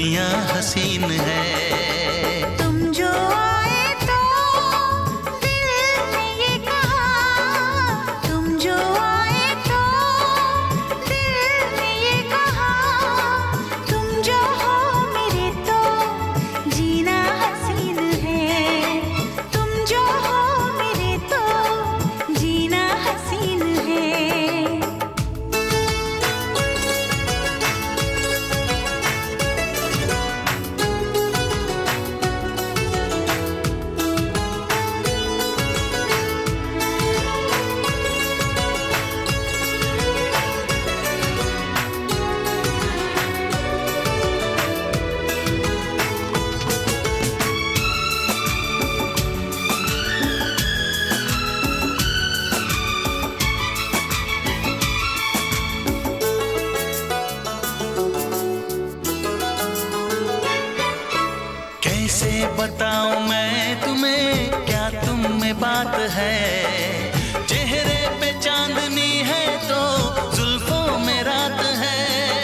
दुनिया हसीन है। तुम जो आए तो दिल ने ये कहा, तुम जो आए तो दिल ने ये कहा, तुम जो हो मेरे तो जीना हसीन है, तुम जो हो मेरे तो जीना हसीन है। कैसे बताऊं मैं तुम्हें, क्या तुम में बात है। चेहरे पे चांदनी है तो जुल्फों में रात है।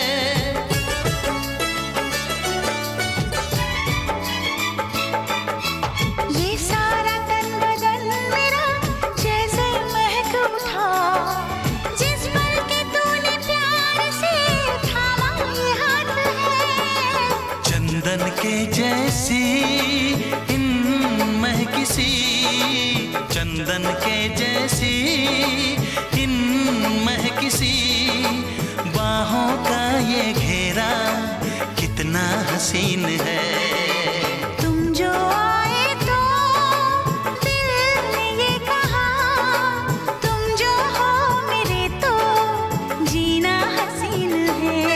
ये सारा तन बदन मेरा जैसे महक उठा, जिस पल के तूने प्यार से थामा ये हाथ है। चंदन के जैसी इन महकिसी, चंदन के जैसी इन महकिसी बाहों का ये घेरा कितना हसीन है। तुम जो आए तो दिल ने ये कहा, तुम जो हो मेरे तो जीना हसीन है।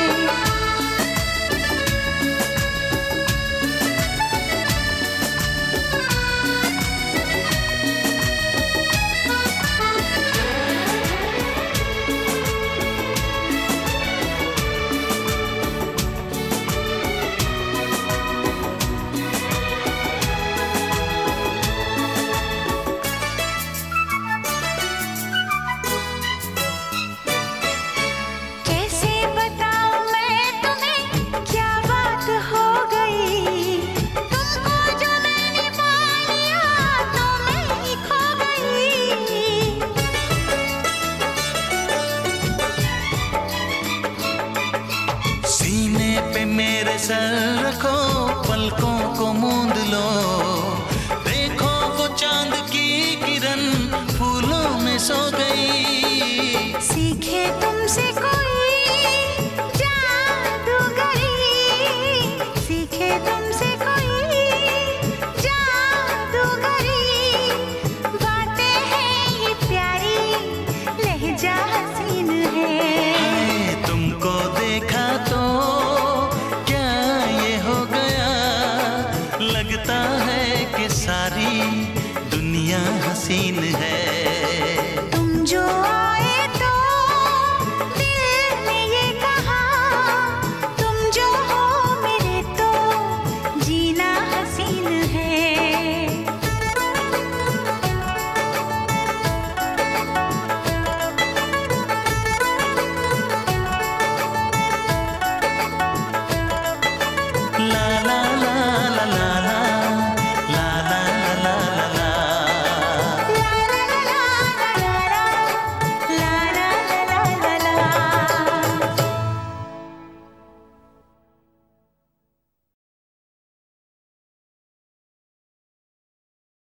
कैसे बताऊं मैं तुम्हें क्या बात हो गई, तुमको जो मैंने पा लिया तो मैं ही खो गई। सीने पे मेरे सर रखो, पलकों को मूंद लो, देखो वो चांद की किरण फूलों में सो गई। सीखे तुमसे कोई जादूगरी, सीखे तुमसे कोई जादूगरी, बातें हैं ये प्यारी, लहजा हसीन है। हाय, तुमको देखा तो क्या ये हो गया, लगता है कि सारी दुनिया हसीन है। तुम जो